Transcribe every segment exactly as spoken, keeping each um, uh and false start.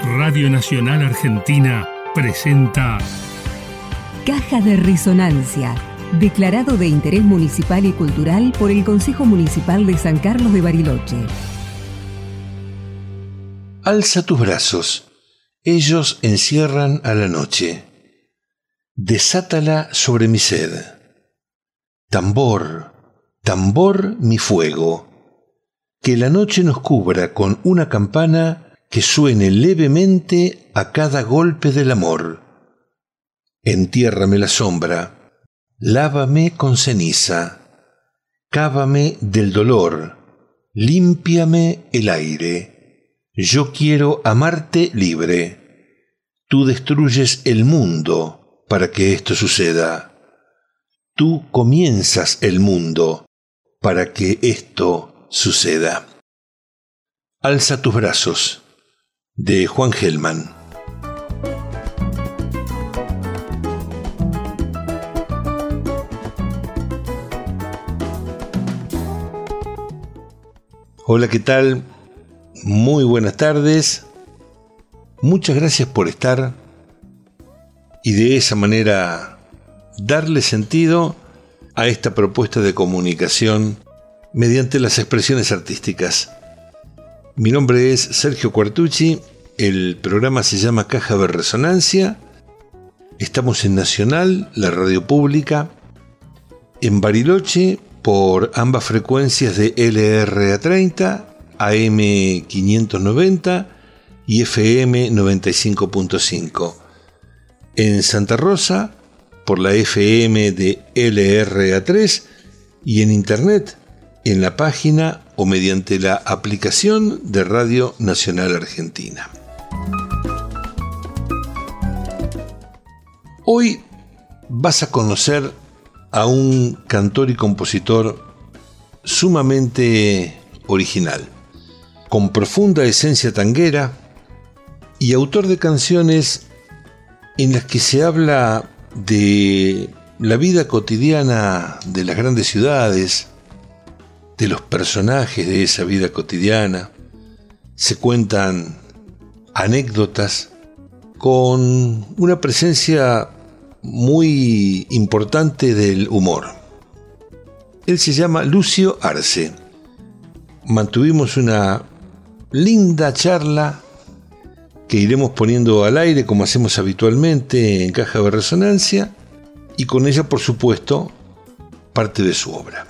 Radio Nacional Argentina presenta Caja de Resonancia, declarado de interés municipal y cultural por el Consejo Municipal de San Carlos de Bariloche. Alza tus brazos, ellos encierran a la noche. Desátala sobre mi sed. Tambor, tambor mi fuego. Que la noche nos cubra con una campana que suene levemente a cada golpe del amor. Entiérrame la sombra, lávame con ceniza, cávame del dolor, límpiame el aire. Yo quiero amarte libre. Tú destruyes el mundo para que esto suceda. Tú comienzas el mundo para que esto suceda. Alza tus brazos, de Juan Gelman. Hola, ¿qué tal? Muy buenas tardes. Muchas gracias por estar y de esa manera darle sentido a esta propuesta de comunicación mediante las expresiones artísticas. Mi nombre es Sergio Quartucci, el programa se llama Caja de Resonancia. Estamos en Nacional, la radio pública, en Bariloche por ambas frecuencias de L R A treinta, A M quinientos noventa y F M noventa y cinco punto cinco. En Santa Rosa por la F M de L R A tres y en internet en la página o mediante la aplicación de Radio Nacional Argentina. Hoy vas a conocer a un cantor y compositor sumamente original, con profunda esencia tanguera y autor de canciones en las que se habla de la vida cotidiana de las grandes ciudades, de los personajes de esa vida cotidiana. Se cuentan anécdotas con una presencia muy importante del humor. Él se llama Lucio Arce. Mantuvimos una linda charla que iremos poniendo al aire como hacemos habitualmente en Caja de Resonancia, y con ella, por supuesto, parte de su obra.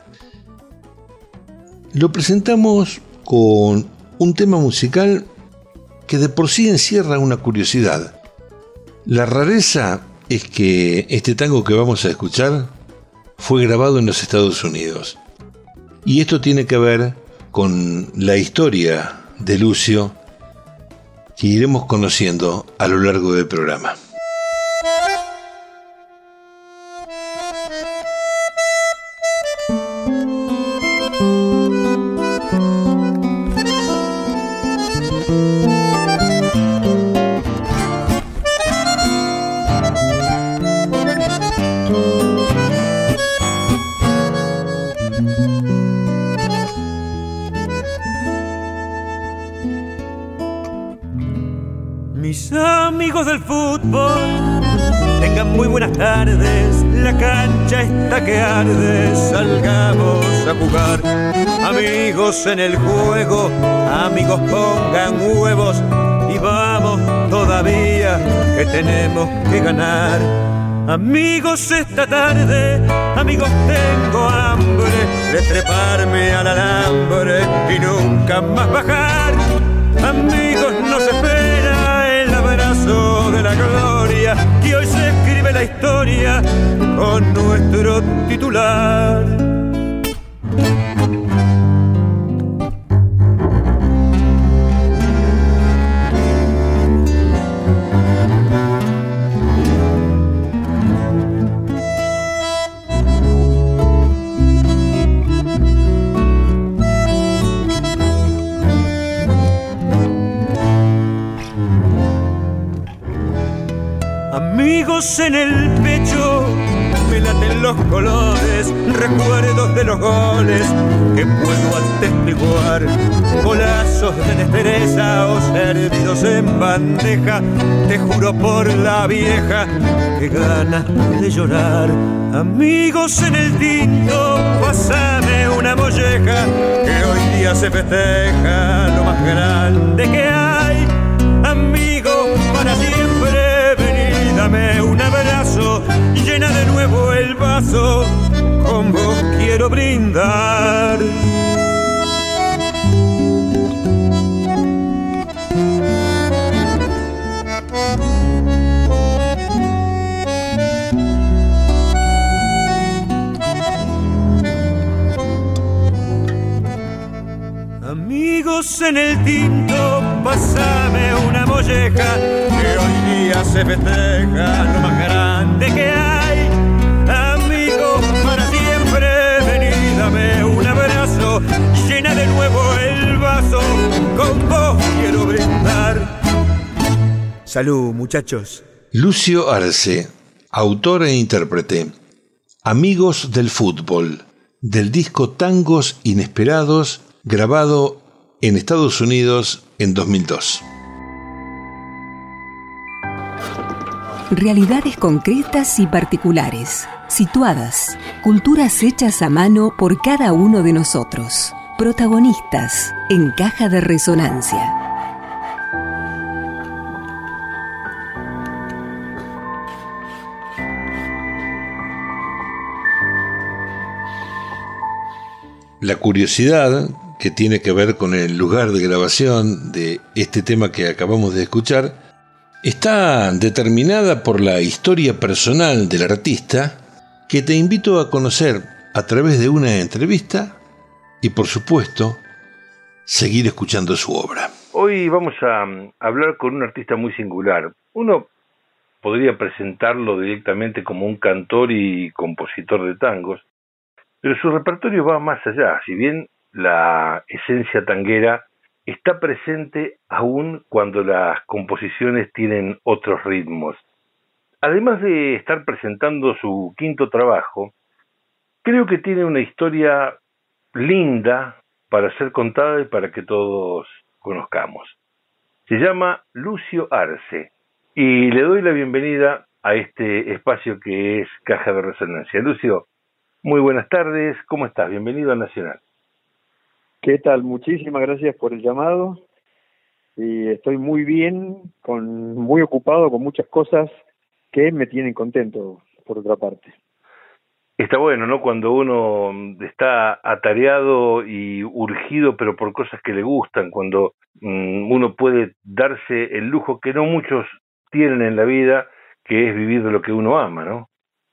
Lo presentamos con un tema musical que de por sí encierra una curiosidad. La rareza es que este tango que vamos a escuchar fue grabado en los Estados Unidos. Y esto tiene que ver con la historia de Lucio que iremos conociendo a lo largo del programa. Mis amigos del fútbol, tengan muy buenas tardes. La cancha está que arde, salgamos a jugar. Amigos en el juego, amigos pongan huevos y vamos todavía que tenemos que ganar. Amigos esta tarde, amigos tengo hambre de treparme al alambre y nunca más bajar. Amigos nos espera el abrazo de la gloria y hoy se escribe la historia con nuestro titular. Amigos en el pecho, me laten los colores, recuerdos de los goles que puedo atestiguar, golazos de destreza o servidos en bandeja. Te juro por la vieja que ganas de llorar. Amigos en el tinto, pásame una molleja, que hoy día se festeja lo más grande que hay. Amigos para siempre, vení, dame un abrazo, llena de nuevo el vaso, con vos quiero brindar. Amigos en el tinto, pásame una molleja, que hoy día se festeja lo más grande que hay. Amigos para siempre, vení, dame un abrazo, llena de nuevo el vaso, con vos quiero brindar. Salud, muchachos. Lucio Arce, autor e intérprete. Amigos del fútbol, del disco Tangos Inesperados, grabado en Estados Unidos en dos mil dos. Realidades concretas y particulares, situadas, culturas hechas a mano por cada uno de nosotros, protagonistas en Caja de Resonancia. La curiosidad que tiene que ver con el lugar de grabación de este tema que acabamos de escuchar está determinada por la historia personal del artista, que te invito a conocer a través de una entrevista y, por supuesto, seguir escuchando su obra. Hoy vamos a hablar con un artista muy singular. Uno podría presentarlo directamente como un cantor y compositor de tangos, pero su repertorio va más allá. Si bien la esencia tanguera está presente aún cuando las composiciones tienen otros ritmos. Además de estar presentando su quinto trabajo, creo que tiene una historia linda para ser contada y para que todos conozcamos. Se llama Lucio Arce y le doy la bienvenida a este espacio que es Caja de Resonancia. Lucio, muy buenas tardes, ¿cómo estás? Bienvenido a Nacional. ¿Qué tal? Muchísimas gracias por el llamado. Y estoy muy bien, con muy ocupado con muchas cosas que me tienen contento, por otra parte. Está bueno, ¿no? Cuando uno está atareado y urgido, pero por cosas que le gustan, cuando mmm, uno puede darse el lujo que no muchos tienen en la vida, que es vivir de lo que uno ama, ¿no?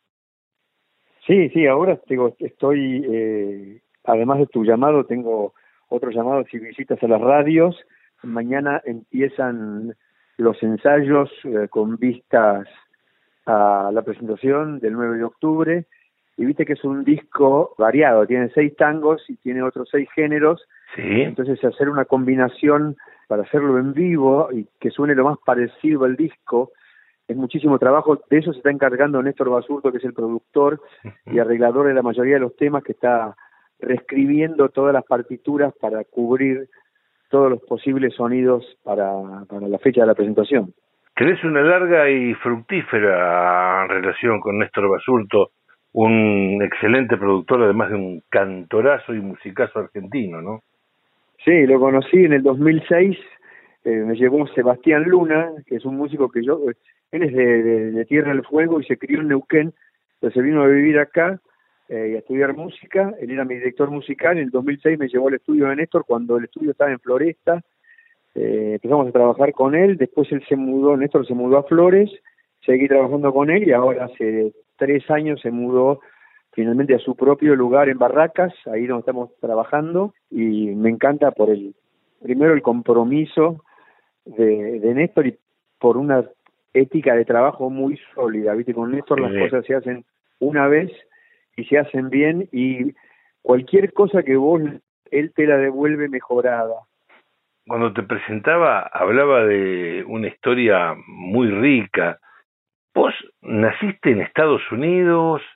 Sí, sí, ahora digo, estoy... Eh, además de tu llamado, tengo otros llamados y visitas a las radios. Mañana empiezan los ensayos eh, con vistas a la presentación del nueve de octubre. Y viste que es un disco variado, tiene seis tangos y tiene otros seis géneros. Sí. Entonces hacer una combinación para hacerlo en vivo y que suene lo más parecido al disco es muchísimo trabajo. De eso se está encargando Néstor Basurto, que es el productor y arreglador de la mayoría de los temas, que está reescribiendo todas las partituras para cubrir todos los posibles sonidos para, para la fecha de la presentación. Tenés una larga y fructífera relación con Néstor Basurto, un excelente productor, además de un cantorazo y musicazo argentino, ¿no? Sí, lo conocí en el dos mil seis, eh, me llevó Sebastián Luna, que es un músico que yo, él es de, de, de Tierra del Fuego y se crió en Neuquén, pero se vino a vivir acá Eh, y a estudiar música. Él era mi director musical. En el dos mil seis me llevó al estudio de Néstor cuando el estudio estaba en Floresta. Eh, empezamos a trabajar con él. Después él se mudó, Néstor se mudó a Flores, seguí trabajando con él y ahora hace tres años se mudó finalmente a su propio lugar en Barracas, ahí donde estamos trabajando, y me encanta por el, primero el compromiso de, de Néstor y por una ética de trabajo muy sólida. Viste, con Néstor las cosas se hacen una vez y se hacen bien, y cualquier cosa que vos, él te la devuelve mejorada. Cuando te presentaba, hablaba de una historia muy rica. ¿Vos naciste en Estados Unidos?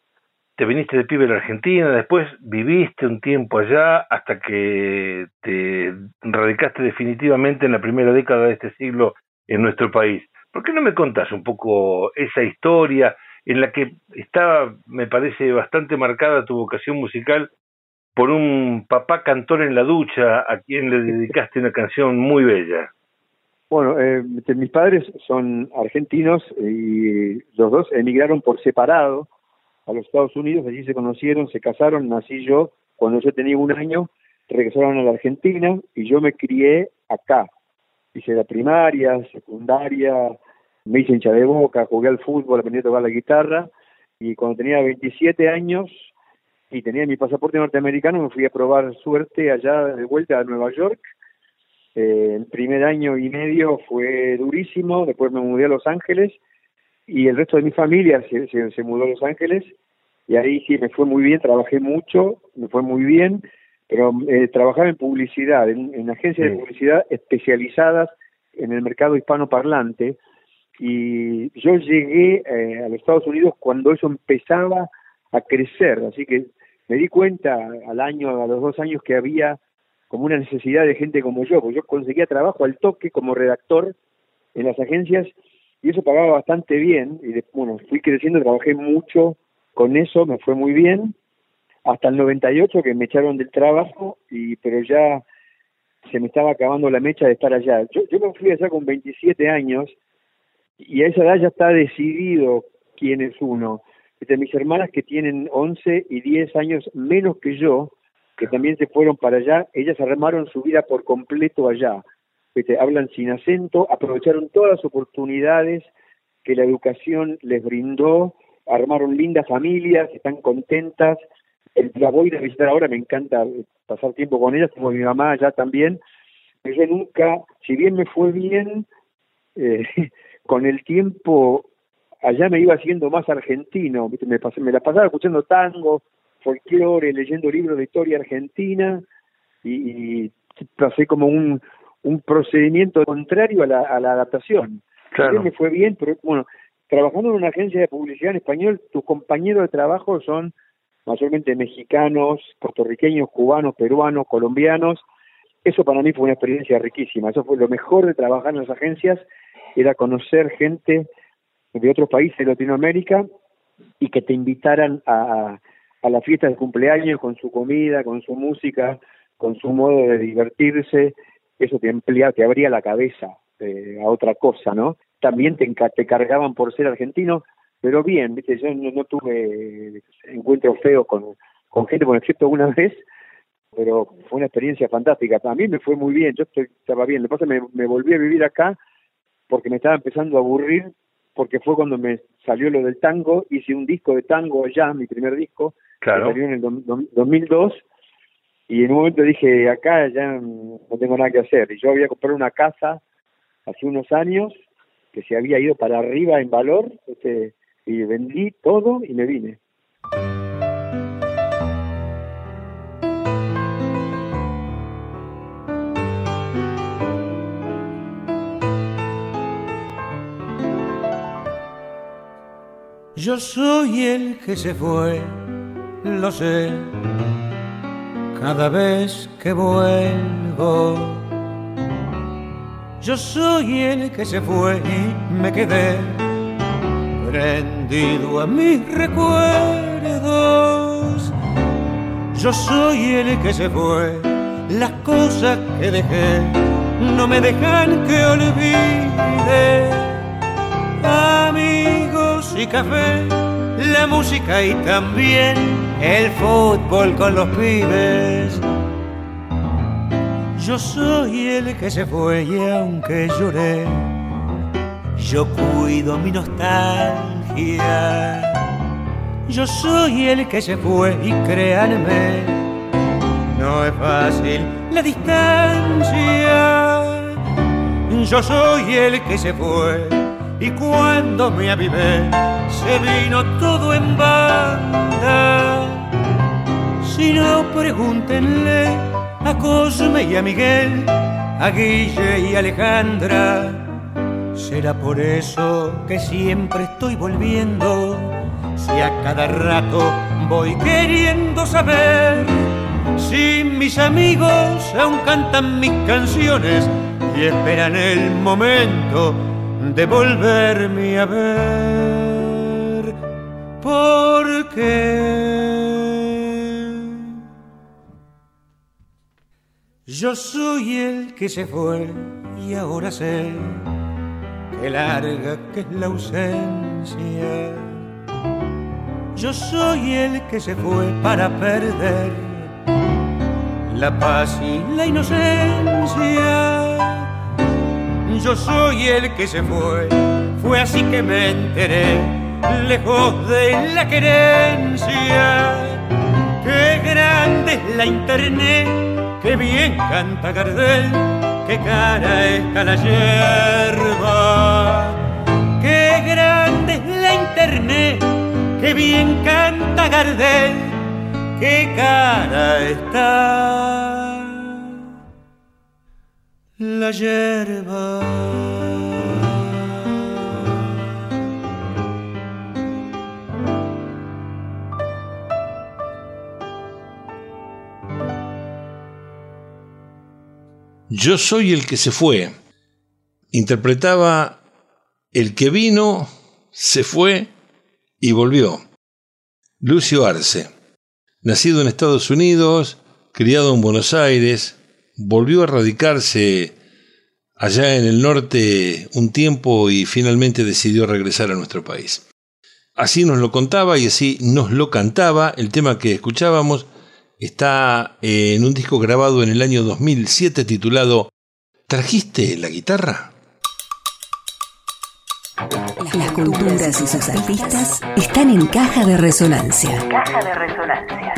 te viniste de pibe a la Argentina, después viviste un tiempo allá hasta que te radicaste definitivamente en la primera década de este siglo en nuestro país. ¿Por qué no me contás un poco esa historia en la que está, me parece, bastante marcada tu vocación musical por un papá cantor en la ducha a quien le dedicaste una canción muy bella? Bueno, eh, mis padres son argentinos y los dos emigraron por separado a los Estados Unidos, allí se conocieron, se casaron, nací yo, cuando yo tenía un año, regresaron a la Argentina y yo me crié acá. Hice la primaria, secundaria, me hice hincha de Boca, jugué al fútbol, aprendí a tocar la guitarra y cuando tenía veintisiete años y tenía mi pasaporte norteamericano me fui a probar suerte allá de vuelta a Nueva York. Eh, el primer año y medio fue durísimo, después me mudé a Los Ángeles y el resto de mi familia se, se, se mudó a Los Ángeles y ahí sí me fue muy bien, trabajé mucho, me fue muy bien, pero eh, trabajaba en publicidad, en, en agencias sí. de publicidad especializadas en el mercado hispanoparlante y yo llegué eh, a los Estados Unidos cuando eso empezaba a crecer, así que me di cuenta al año, a los dos años que había como una necesidad de gente como yo, porque yo conseguía trabajo al toque como redactor en las agencias y eso pagaba bastante bien y de, bueno, fui creciendo, trabajé mucho con eso, me fue muy bien hasta el noventa y ocho que me echaron del trabajo y pero ya se me estaba acabando la mecha de estar allá. Yo, yo me fui allá con veintisiete años y a esa edad ya está decidido quién es uno. De mis hermanas que tienen once y diez años menos que yo, que también se fueron para allá, ellas armaron su vida por completo allá. Este, hablan sin acento, aprovecharon todas las oportunidades que la educación les brindó, armaron lindas familias, están contentas. El, la voy a ir a visitar ahora, me encanta pasar tiempo con ellas, como mi mamá allá también. Pero yo nunca, si bien me fue bien, eh, con el tiempo allá me iba haciendo más argentino, ¿viste? Me, pasé, me la pasaba escuchando tango, folclore, leyendo libros de historia argentina y, y pasé como un, un procedimiento contrario a la, a la adaptación. Claro. Me fue bien, pero bueno, trabajando en una agencia de publicidad en español, tus compañeros de trabajo son mayormente mexicanos, puertorriqueños, cubanos, peruanos, colombianos. Eso para mí fue una experiencia riquísima. Eso fue lo mejor de trabajar en las agencias, era conocer gente de otros países de Latinoamérica y que te invitaran a, a la fiesta de cumpleaños con su comida, con su música, con su modo de divertirse. Eso te amplía, te abría la cabeza eh, a otra cosa, ¿no? También te, te cargaban por ser argentino, pero bien, ¿viste? Yo no, no tuve encuentros feos con, con gente, bueno, excepto una vez, pero fue una experiencia fantástica. A mí me fue muy bien, yo estoy, estaba bien. Lo que pasa es que me, me volví a vivir acá porque me estaba empezando a aburrir, porque fue cuando me salió lo del tango, hice un disco de tango ya, mi primer disco, claro. que salió en el do, do, dos mil dos, y en un momento dije, acá ya no tengo nada que hacer. Y yo había comprado una casa hace unos años, que se había ido para arriba en valor, este, y vendí todo y me vine. Yo soy el que se fue, lo sé, cada vez que vuelvo. Yo soy el que se fue y me quedé prendido a mis recuerdos. Yo soy el que se fue, las cosas que dejé no me dejan que olvide. Amigos y café, la música y también el fútbol con los pibes. Yo soy el que se fue y aunque lloré, yo cuido mi nostalgia. Yo soy el que se fue y créanme, no es fácil la distancia. Yo soy el que se fue y cuando me avivé se vino todo en banda. Si no, pregúntenle a Cosme y a Miguel, a Guille y a Alejandra. Será por eso que siempre estoy volviendo, si a cada rato voy queriendo saber si mis amigos aún cantan mis canciones y esperan el momento de volverme a ver. Porque yo soy el que se fue y ahora sé que larga que es la ausencia. Yo soy el que se fue para perder la paz y la inocencia. Yo soy el que se fue, fue así que me enteré, lejos de la querencia. Qué grande es la internet, qué bien canta Gardel, qué cara está la yerba. Qué grande es la internet, qué bien canta Gardel, qué cara está la yerba. Yo soy el que se fue. Interpretaba el que vino, se fue y volvió. Lucio Arce, nacido en Estados Unidos, criado en Buenos Aires, volvió a radicarse allá en el norte un tiempo y finalmente decidió regresar a nuestro país. Así nos lo contaba y así nos lo cantaba. El tema que escuchábamos está en un disco grabado en el año dos mil siete titulado ¿Trajiste la guitarra? Las culturas y sus artistas están en Caja de Resonancia. Caja de Resonancia.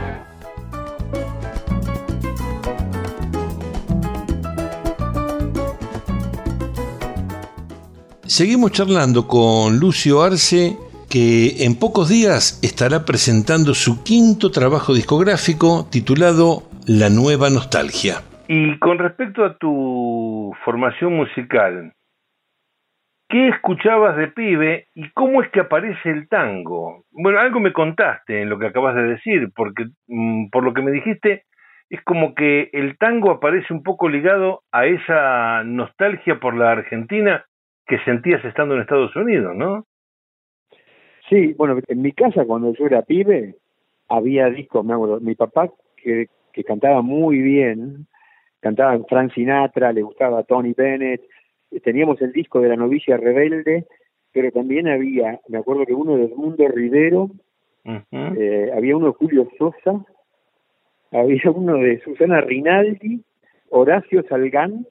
Seguimos charlando con Lucio Arce, que en pocos días estará presentando su quinto trabajo discográfico titulado La Nueva Nostalgia. Y con respecto a tu formación musical, ¿qué escuchabas de pibe y cómo es que aparece el tango? Bueno, algo me contaste en lo que acabas de decir, porque mmm, por lo que me dijiste, es como que el tango aparece un poco ligado a esa nostalgia por la Argentina que sentías estando en Estados Unidos, ¿no? Sí, bueno, en mi casa cuando yo era pibe había discos, me acuerdo, mi papá que, que cantaba muy bien, cantaba Frank Sinatra, le gustaba Tony Bennett, teníamos el disco de La Novicia Rebelde, pero también había, me acuerdo que uno de Edmundo Rivero, uh-huh. eh, había uno de Julio Sosa, había uno de Susana Rinaldi, Horacio Salgán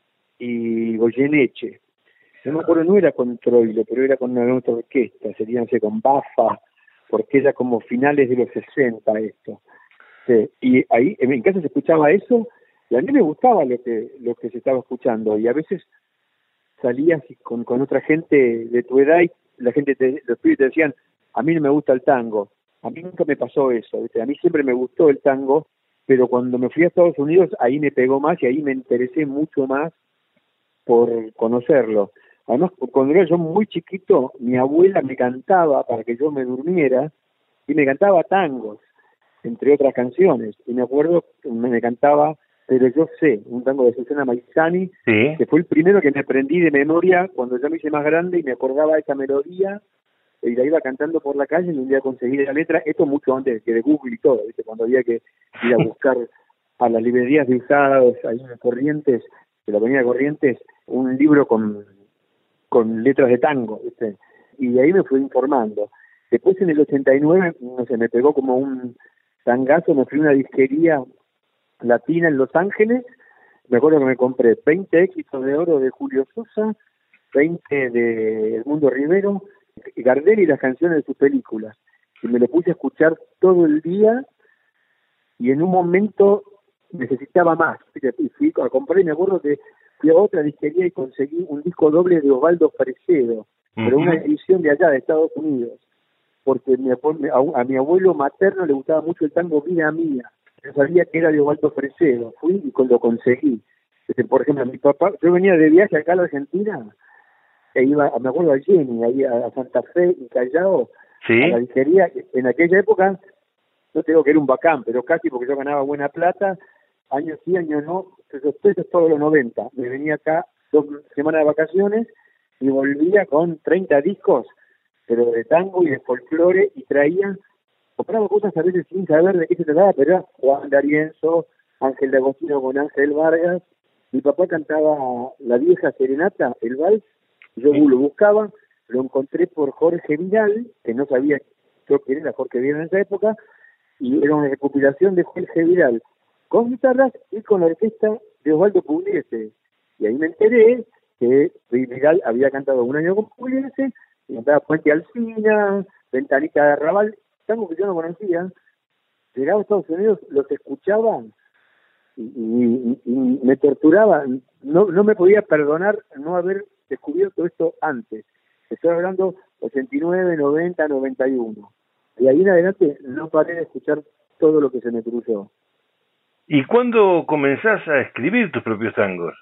y Goyeneche. No me acuerdo, no era con Troilo, pero era con una otra orquesta, sería, no sé, con Bafa, porque era como finales de los sesenta esto. Sí, y ahí, en mi casa se escuchaba eso, y a mí me gustaba lo que lo que se estaba escuchando, y a veces salías con, con otra gente de tu edad y la gente, te, los pibes te decían, a mí no me gusta el tango. A mí nunca me pasó eso, ¿viste? A mí siempre me gustó el tango, pero cuando me fui a Estados Unidos, ahí me pegó más y ahí me interesé mucho más por conocerlo. Además, cuando era yo muy chiquito, mi abuela me cantaba para que yo me durmiera y me cantaba tangos, entre otras canciones. Y me acuerdo que me cantaba Pero Yo Sé, un tango de Susana Maizani, ¿sí? Que fue el primero que me aprendí de memoria cuando ya me hice más grande y me acordaba de esa melodía y la iba cantando por la calle y un día conseguí la letra. Esto mucho antes que de Google y todo, ¿viste? Cuando había que ir a buscar a las librerías de usados, ahí en Corrientes, de la avenida Corrientes, un libro con... con letras de tango, ¿viste? Y ahí me fui informando. Después en el ochenta y nueve, no sé, me pegó como un tangazo, me fui a una disquería latina en Los Ángeles, me acuerdo que me compré veinte éxitos de oro de Julio Sosa, veinte de Edmundo Rivero, Gardel y las canciones de sus películas. Y me lo puse a escuchar todo el día y en un momento necesitaba más. Y fui a comprar y me acuerdo que fui a otra disquería y conseguí un disco doble de Osvaldo Fresedo, uh-huh. pero una edición de allá, de Estados Unidos, porque mi, a, a mi abuelo materno le gustaba mucho el tango Vida Mía. Yo sabía que era de Osvaldo Fresedo, fui y lo conseguí. Por ejemplo, mi papá, yo venía de viaje acá a la Argentina, e iba, me acuerdo a Jenny, ahí a Santa Fe y Callao, ¿sí? A la disquería. En aquella época no te digo que era un bacán, pero casi, porque yo ganaba buena plata, años sí, años no, esos pesos todos los noventa. Me venía acá dos semanas de vacaciones y volvía con treinta discos, pero de tango y de folclore, y traía, compraba cosas a veces sin saber de qué se trataba, pero era Juan D'Arienzo, Ángel D'Agostino con Ángel Vargas. Mi papá cantaba La Vieja Serenata, el vals, yo sí. Lo buscaba, lo encontré por Jorge Vidal, que no sabía yo quién era Jorge Vidal en esa época, y era una recopilación de Jorge Vidal con guitarras y con la orquesta de Osvaldo Pugliese. Y ahí me enteré que Vidal había cantado un año con Pugliese, y cantaba Puente Alsina, Ventanita de Arrabal, tango que yo no conocía. Llegaba a Estados Unidos, los escuchaba y, y, y me torturaba. No, no me podía perdonar no haber descubierto esto antes. Estoy hablando ochenta y nueve, noventa, noventa y uno. De ahí en adelante no paré de escuchar todo lo que se me cruzó. ¿Y cuándo comenzás a escribir tus propios tangos?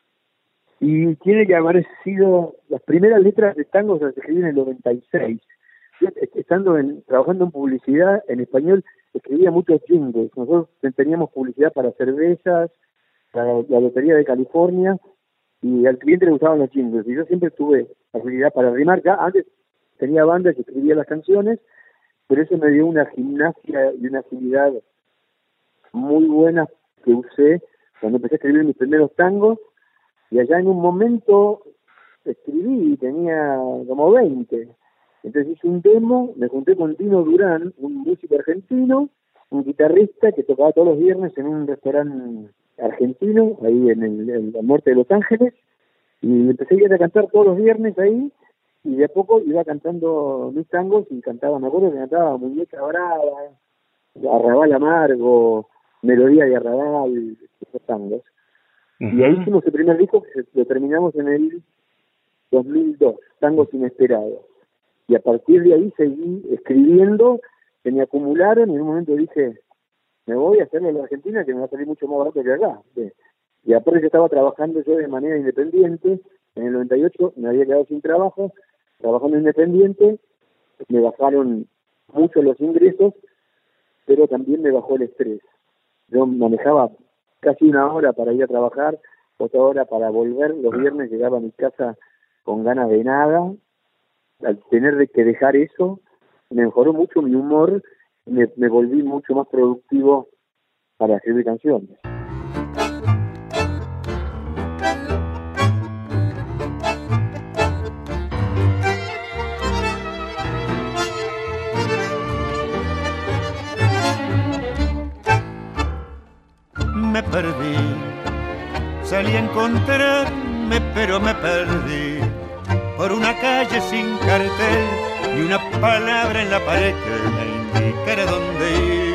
Y tiene que haber sido, las primeras letras de tangos las escribí en el noventa y seis. Yo, estando en, trabajando en publicidad en español, escribía muchos jingles. Nosotros teníamos publicidad para cervezas, para la Lotería de California, y al cliente le gustaban los jingles. Y yo siempre tuve habilidad para rimar. Ya antes tenía bandas y escribía las canciones, pero eso me dio una gimnasia y una agilidad muy buena que usé cuando empecé a escribir mis primeros tangos. Y allá en un momento escribí, tenía como veinte. Entonces hice un demo, me junté con Dino Durán, un músico argentino, un guitarrista que tocaba todos los viernes en un restaurante argentino, ahí en el, en el norte de Los Ángeles, y empecé a ir a cantar todos los viernes ahí, y de a poco iba cantando mis tangos, y cantaba, me acuerdo que cantaba Muñeca Brava, Arrabal Amargo, Melodía de Arrabal, esos tangos. Uh-huh. Y ahí hicimos el primer disco, que lo terminamos en el dos mil dos, Tangos Inesperados. Y a partir de ahí seguí escribiendo, se me acumularon, y en un momento dije, me voy a hacerlo en la Argentina, que me va a salir mucho más barato que acá. Y aparte yo estaba trabajando yo de manera independiente, en el noventa y ocho me había quedado sin trabajo, trabajando independiente, me bajaron mucho los ingresos, pero también me bajó el estrés. Yo manejaba casi una hora para ir a trabajar, otra hora para volver, los viernes llegaba a mi casa con ganas de nada. Al tener que dejar eso, me mejoró mucho mi humor, me, me volví mucho más productivo para escribir canciones. Me perdí, salí a encontrarme, pero me perdí por una calle sin cartel ni una palabra en la pared que me indicara dónde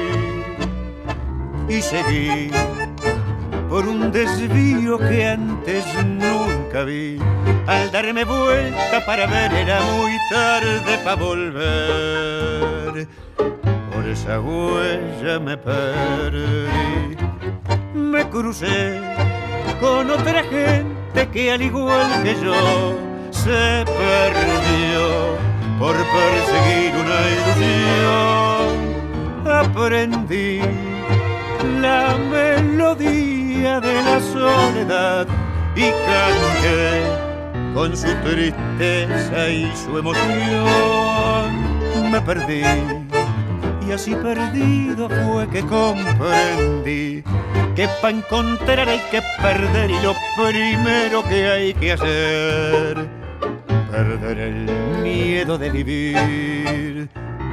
ir. Y seguí por un desvío que antes nunca vi. Al darme vuelta para ver era muy tarde para volver. Por esa huella me perdí. Me crucé con otra gente que al igual que yo se perdió por perseguir una ilusión. Aprendí la melodía de la soledad y canté con su tristeza y su emoción. Me perdí y así perdido fue que comprendí que para encontrar hay que perder, y lo primero que hay que hacer, perder el miedo de vivir.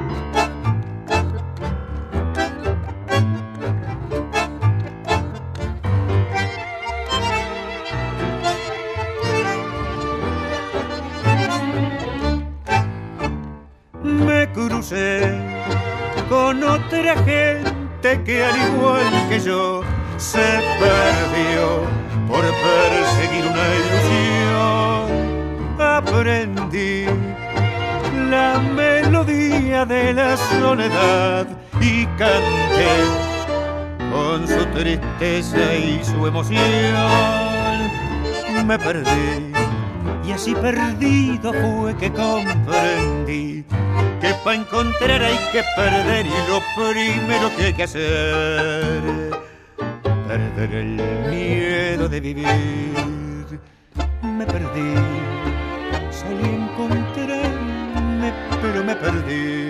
Me crucé con otra gente que al igual que yo se perdió por perseguir una ilusión. Aprendí la melodía de la soledad y canté con su tristeza y su emoción. Me perdí y así perdido fue que comprendí que para encontrar hay que perder, y lo primero que hay que hacer, perder el miedo de vivir. Me perdí, salí a encontrarme, pero me perdí.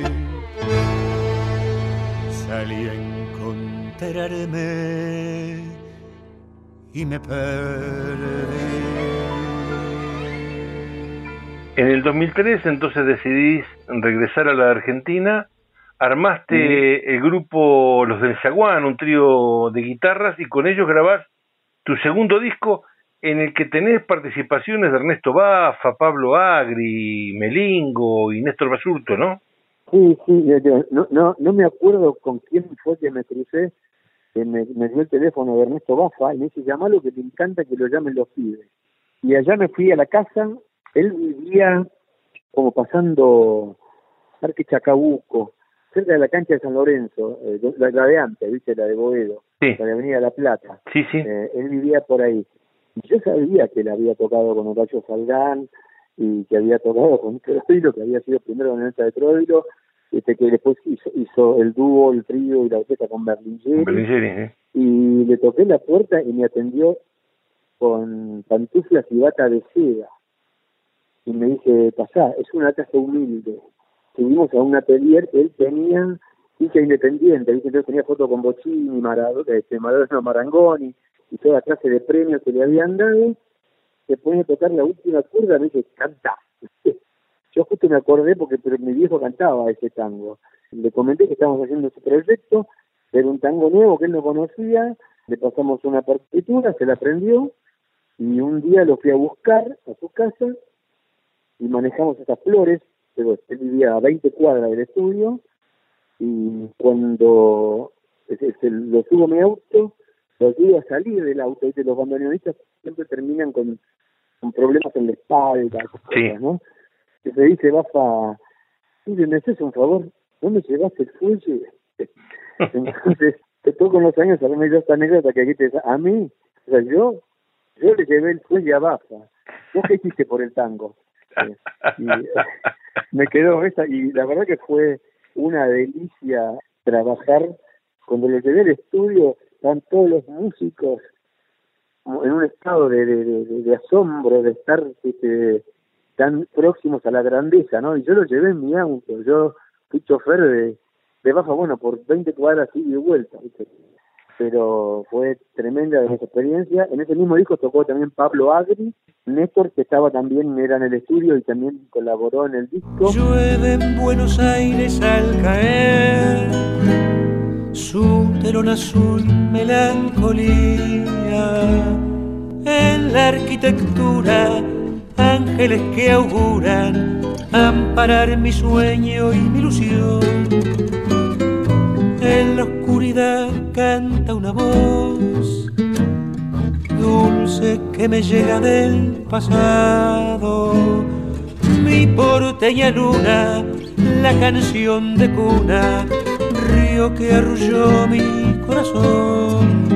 Salí a encontrarme y me perdí. En el dos mil tres entonces decidís regresar a la Argentina, armaste mm. el grupo Los del Zaguán, un trío de guitarras, y con ellos grabás tu segundo disco, en el que tenés participaciones de Ernesto Baffa, Pablo Agri, Melingo y Néstor Basurto, ¿no? Sí, sí, no, no, no me acuerdo con quién fue que me crucé, que me, me dio el teléfono de Ernesto Baffa y me dice, llamalo que te encanta que lo llamen los pibes. Y allá me fui a la casa, él vivía como pasando Parque Chacabuco, cerca de la cancha de San Lorenzo, eh, la, la de antes, ¿viste? La de Boedo, sí. La de Avenida La Plata. Sí, sí. Eh, él vivía por ahí. Yo sabía que él había tocado con Horacio Salgán y que había tocado con Troilo, que había sido primero en la neta de Troilo, este, que después hizo, hizo el dúo, el trío y la orquesta con Berlingeri. Berlingeri, ¿eh? Y le toqué la puerta y me atendió con pantuflas y bata de seda. Y me dice, pasá, es una casa humilde. Subimos a un atelier, él tenía ficha independiente, ¿viste? Entonces tenía foto con Bocini, Maradona, este, Maradona Marangoni, y toda clase de premios que le habían dado. Se pone a tocar la última cuerda, me dice, canta. Yo justo me acordé porque pero mi viejo cantaba ese tango. Le comenté que estábamos haciendo ese proyecto, era un tango nuevo que él no conocía, le pasamos una partitura, se la aprendió, y un día lo fui a buscar a su casa, y manejamos esas flores, pero él vivía a veinte cuadras del estudio, y cuando se, se, lo subo a mi auto, lo ayudo a salir del auto, y los bandoneonistas siempre terminan con, con problemas en la espalda, sí. Cosas, ¿no? Que se dice, Baffa, mire, me haces un favor, ¿no me llevaste el fuelle? Entonces, después con los años, ahora me dio esta anécdota que aquí te a mí, o sea, yo, yo le llevé el fuelle a Baffa. ¿Vos qué hiciste por el tango? Eh, y eh, me quedó esa, y la verdad que fue una delicia trabajar. Cuando lo llevé al estudio, estaban todos los músicos en un estado de, de, de, de asombro de estar este, tan próximos a la grandeza, ¿no? Y yo lo llevé en mi auto, yo fui chofer de, de Baffa, bueno, por veinte cuadras ida y vuelta, ¿viste? Pero fue tremenda esa experiencia. En ese mismo disco tocó también Pablo Agri, Néstor, que estaba también, era en el estudio y también colaboró en el disco. Llueve en Buenos Aires al caer su telón azul, melancolía. En la arquitectura, ángeles que auguran amparar mi sueño y mi ilusión. En la oscuridad canta una voz dulce que me llega del pasado. Mi porteña luna, la canción de cuna, río que arrulló mi corazón.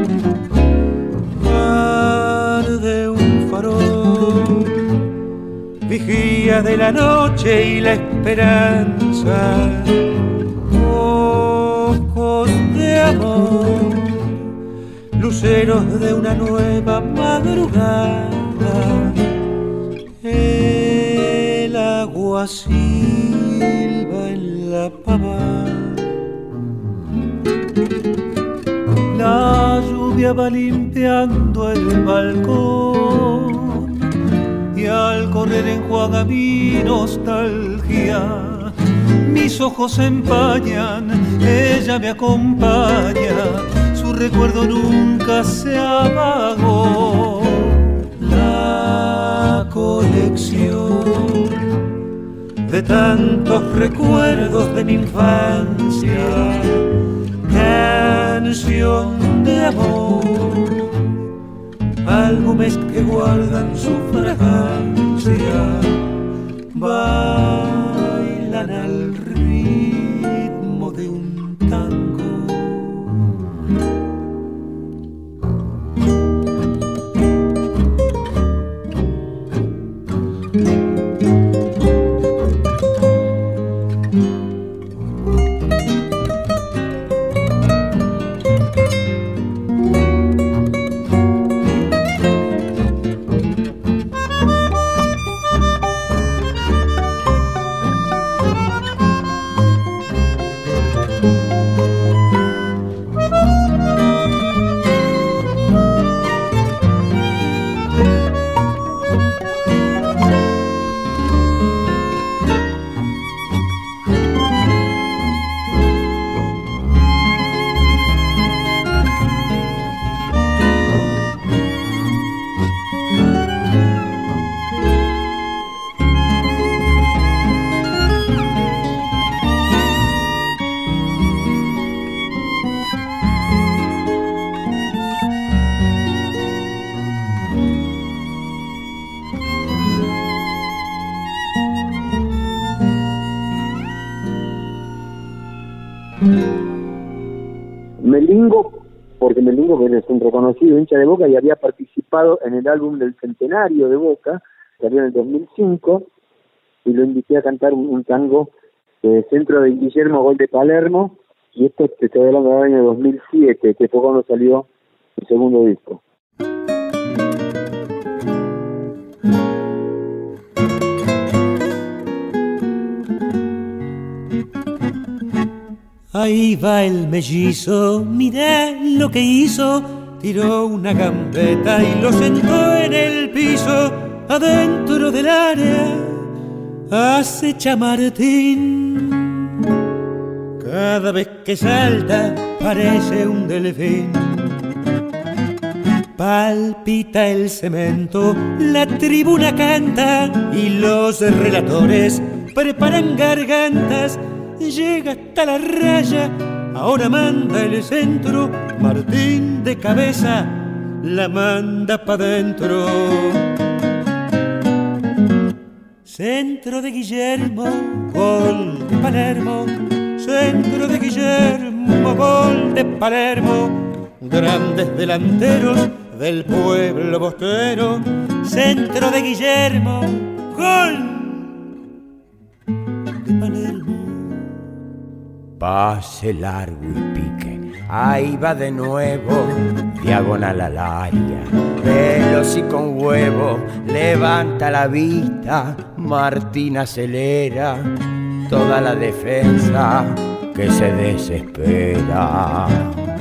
Arde un farol, vigía de la noche y la esperanza. Ojos de amor, luceros de una nueva madrugada. El agua silba en la pava. La lluvia va limpiando el balcón y al correr enjuaga mi nostalgia. Mis ojos se empañan, ella me acompaña, su recuerdo nunca se apagó. La colección de tantos recuerdos de mi infancia, canción de amor, álbumes que guardan su fragancia, bailan al ritmo de un tango. Melingo, que él es un reconocido hincha de Boca y había participado en el álbum del centenario de Boca, que salió en el dos mil cinco, y lo invité a cantar un, un tango de Centro de Guillermo, Gol de Palermo, y esto te estoy hablando del año dos mil siete, que fue cuando salió el segundo disco. Ahí va el mellizo, mirá lo que hizo, tiró una gambeta y lo sentó en el piso, adentro del área, acecha Martín. Cada vez que salta parece un delfín. Palpita el cemento, la tribuna canta y los relatores preparan gargantas. Llega hasta la raya, ahora manda el centro, Martín de cabeza la manda pa' dentro. Centro de Guillermo, gol de Palermo, centro de Guillermo, gol de Palermo, grandes delanteros del pueblo bostero, centro de Guillermo, gol de Palermo. Pase largo y pique, ahí va de nuevo, diagonal al área, veloz y con huevo, levanta la vista, Martín acelera, toda la defensa que se desespera.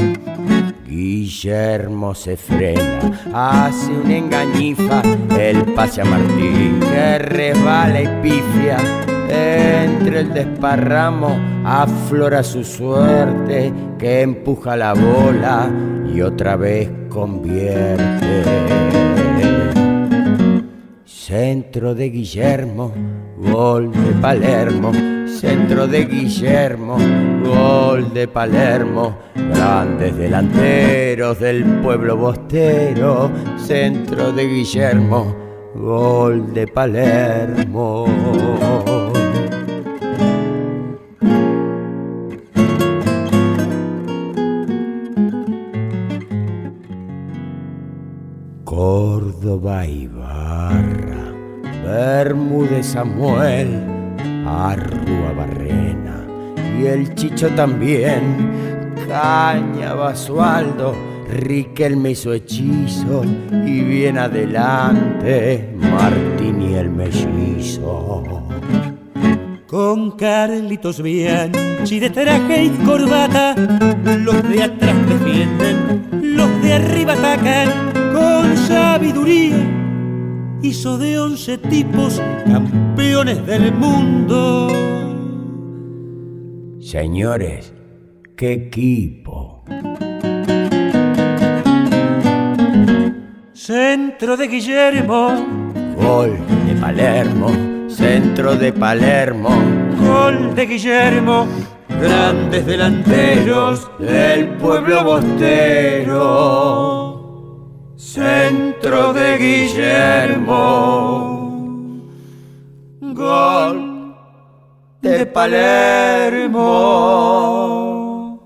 Guillermo se frena, hace una engañifa, el pase a Martín que resbala y pifia. Entre el desparramo aflora su suerte, que empuja la bola y otra vez convierte. Centro de Guillermo, gol de Palermo, centro de Guillermo, gol de Palermo, grandes delanteros del pueblo bostero, centro de Guillermo, gol de Palermo. Córdoba y Barra, Bermúdez Samuel, Arrua Barrena y el Chicho también, Caña Basualdo, Riquelme y su hechizo, y bien adelante Martín y el mellizo. Con Carlitos Bianchi de traje y corbata, los de atrás defienden, los de arriba atacan. Con sabiduría hizo de once tipos campeones del mundo. Señores, qué equipo. Centro de Guillermo, gol de Palermo, centro de Palermo, gol de Guillermo, grandes delanteros del pueblo bostero. Centro de Guillermo, gol de Palermo.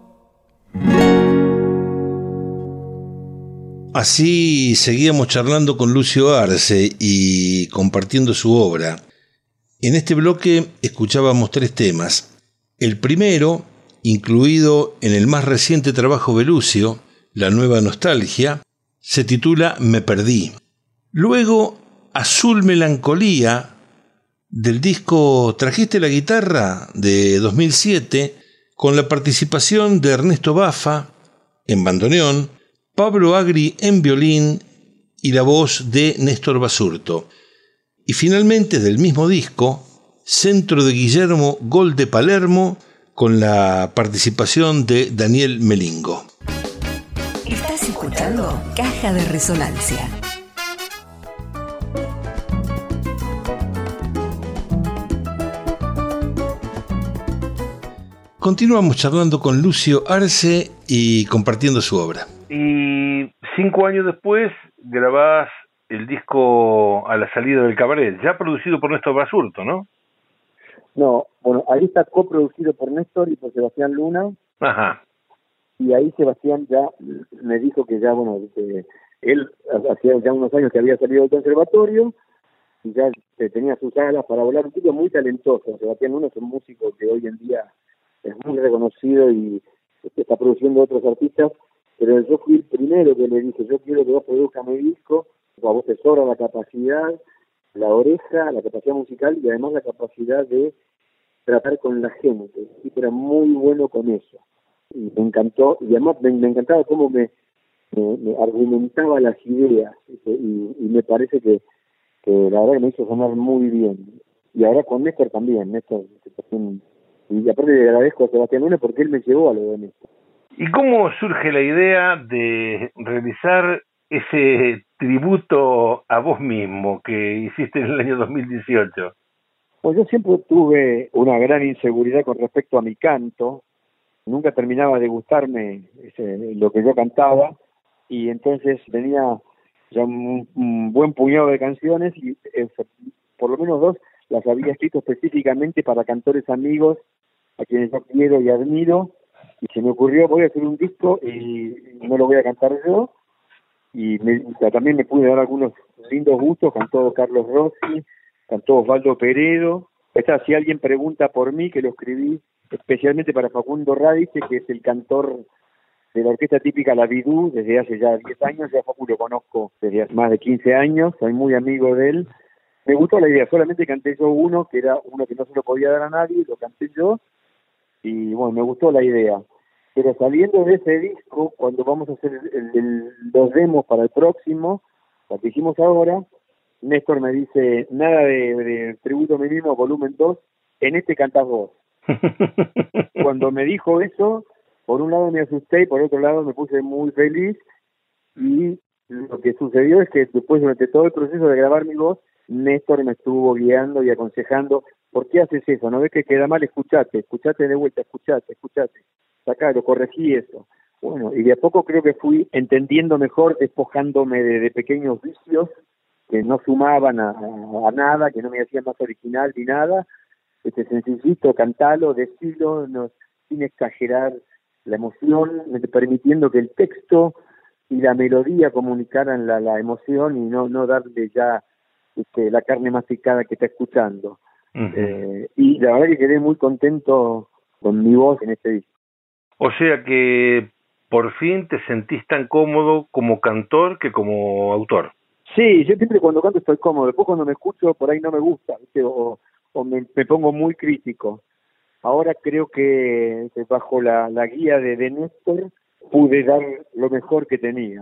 Así seguíamos charlando con Lucio Arce y compartiendo su obra. En este bloque escuchábamos tres temas. El primero, incluido en el más reciente trabajo de Lucio, La Nueva Nostalgia, se titula Me Perdí. Luego, Azul Melancolía, del disco Trajiste la Guitarra, de dos mil siete, con la participación de Ernesto Baffa en bandoneón, Pablo Agri en violín y la voz de Néstor Basurto. Y finalmente, del mismo disco, Centro de Guillermo, gol de Palermo, con la participación de Daniel Melingo. Estás escuchando Caja de Resonancia. Continuamos charlando con Lucio Arce y compartiendo su obra. Y cinco años después grabás el disco A la salida del cabaret, ya producido por Néstor Basurto, ¿no? No, bueno, ahí está coproducido por Néstor y por Sebastián Luna. Ajá. Y ahí Sebastián ya me dijo que ya, bueno, que él hacía ya unos años que había salido del conservatorio y ya tenía sus alas para volar, un tipo muy talentoso. Sebastián Luna es un músico que hoy en día es muy reconocido y está produciendo otros artistas, pero yo fui el primero que le dije, yo quiero que vos produzcas mi disco, a vos te sobra la capacidad, la oreja, la capacidad musical y además la capacidad de tratar con la gente. El tipo era muy bueno con eso. Y me encantó, y además me, me encantaba cómo me, me, me argumentaba las ideas, y, y me parece que, que la verdad que me hizo sonar muy bien. Y ahora con Néstor también, Néstor, también, y aparte le agradezco a Sebastián Luna porque él me llevó a lo de Néstor. ¿Y cómo surge la idea de realizar ese tributo a vos mismo que hiciste en el año dos mil dieciocho? Pues yo siempre tuve una gran inseguridad con respecto a mi canto, nunca terminaba de gustarme ese, lo que yo cantaba, y entonces tenía ya un, un buen puñado de canciones y eh, por lo menos dos las había escrito específicamente para cantores amigos a quienes yo quiero y admiro, y se me ocurrió, voy a hacer un disco y no lo voy a cantar yo, y me, o sea, también me pude dar algunos lindos gustos, cantó Carlos Rossi, cantó Osvaldo Peredo. Esta, si alguien pregunta por mí, que lo escribí especialmente para Facundo Radice, que es el cantor de la orquesta típica La Vidú desde hace ya diez años, ya Facu lo conozco desde hace más de quince años, soy muy amigo de él. Me gustó la idea, solamente canté yo uno, que era uno que no se lo podía dar a nadie, lo canté yo, y bueno, me gustó la idea. Pero saliendo de ese disco, cuando vamos a hacer el, el, los demos para el próximo, lo que hicimos ahora, Néstor me dice, nada de, de tributo a mí mismo, volumen dos, en este cantás vos. Cuando me dijo eso, por un lado me asusté y por otro lado me puse muy feliz, y lo que sucedió es que después, durante todo el proceso de grabar mi voz, Néstor me estuvo guiando y aconsejando, ¿por qué haces eso? ¿No ves que queda mal? Escuchate, escuchate de vuelta, escuchate, escuchate. Sacalo, corregí eso. Bueno, y de a poco creo que fui entendiendo mejor, despojándome de, de pequeños vicios que no sumaban a, a, a nada, que no me hacían más original ni nada. Este sencillito, cantalo, decilo, no, sin exagerar la emoción, permitiendo que el texto y la melodía comunicaran la, la emoción y no, no darle ya este, la carne masticada que está escuchando. Uh-huh. Eh, y la verdad que quedé muy contento con mi voz en este disco. O sea que por fin te sentís tan cómodo como cantor que como autor. Sí, yo siempre cuando canto estoy cómodo, después cuando me escucho por ahí no me gusta, ¿viste? o, o me, me pongo muy crítico. Ahora creo que, que bajo la, la guía de, de Néstor pude dar lo mejor que tenía.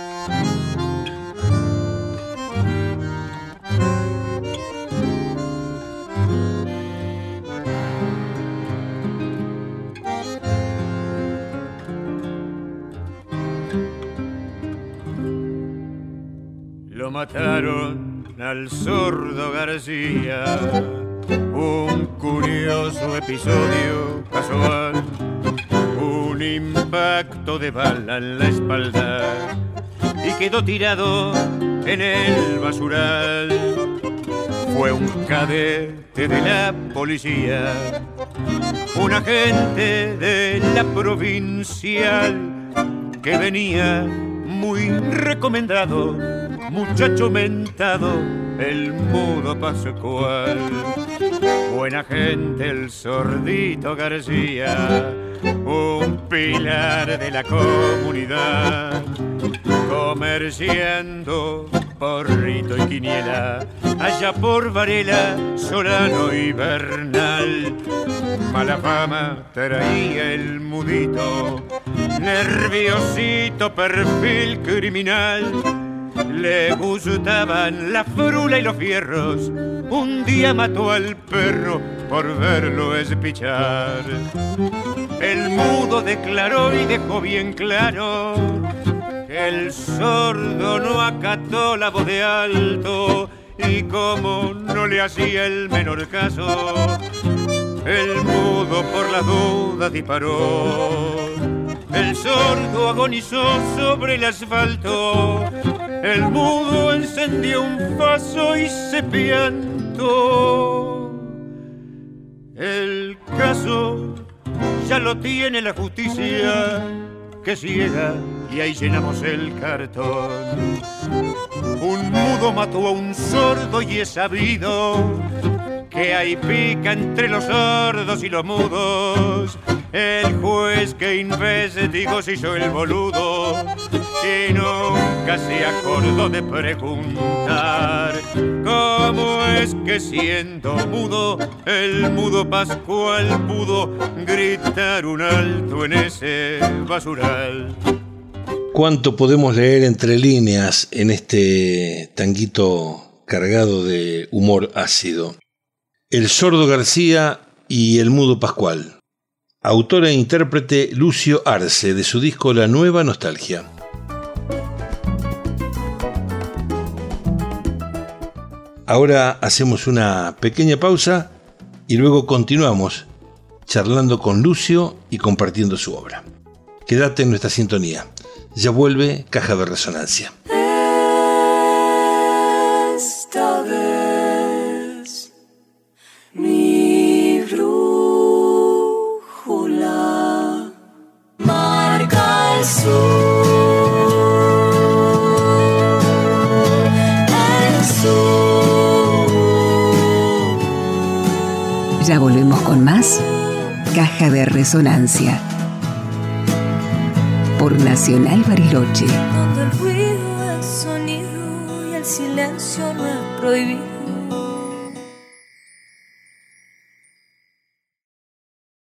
Lo mataron al sordo García, un curioso episodio casual, un impacto de bala en la espalda y quedó tirado en el basural. Fue un cadete de la policía, un agente de la provincial que venía muy recomendado, muchacho mentado, el mudo Pascual. Buena gente el sordito García, un pilar de la comunidad, comerciando porrito y quiniela, allá por Varela, Solano y Bernal. Mala fama traía el mudito, nerviosito, perfil criminal. Le gustaban la frula y los fierros, un día mató al perro por verlo espichar. El mudo declaró y dejó bien claro que el sordo no acató la voz de alto, y como no le hacía el menor caso, el mudo por las dudas disparó. El sordo agonizó sobre el asfalto, el mudo encendió un faso y se piantó. El caso ya lo tiene la justicia, que ciega y ahí llenamos el cartón. Un mudo mató a un sordo y es sabido que hay pica entre los sordos y los mudos. El juez que investigó se hizo el boludo y nunca se acordó de preguntar cómo es que siendo mudo el mudo Pascual pudo gritar un alto en ese basural. ¿Cuánto podemos leer entre líneas en este tanguito cargado de humor ácido? El sordo García y el mudo Pascual. Autor e intérprete Lucio Arce, de su disco La Nueva Nostalgia. Ahora hacemos una pequeña pausa y luego continuamos charlando con Lucio y compartiendo su obra. Quédate en nuestra sintonía. Ya vuelve Caja de Resonancia. Esta vez mi brújula marca el sur, el sur. Ya volvemos con más Caja de Resonancia por Nacional Bariloche. Donde el ruido es sonido y el silencio no es prohibido.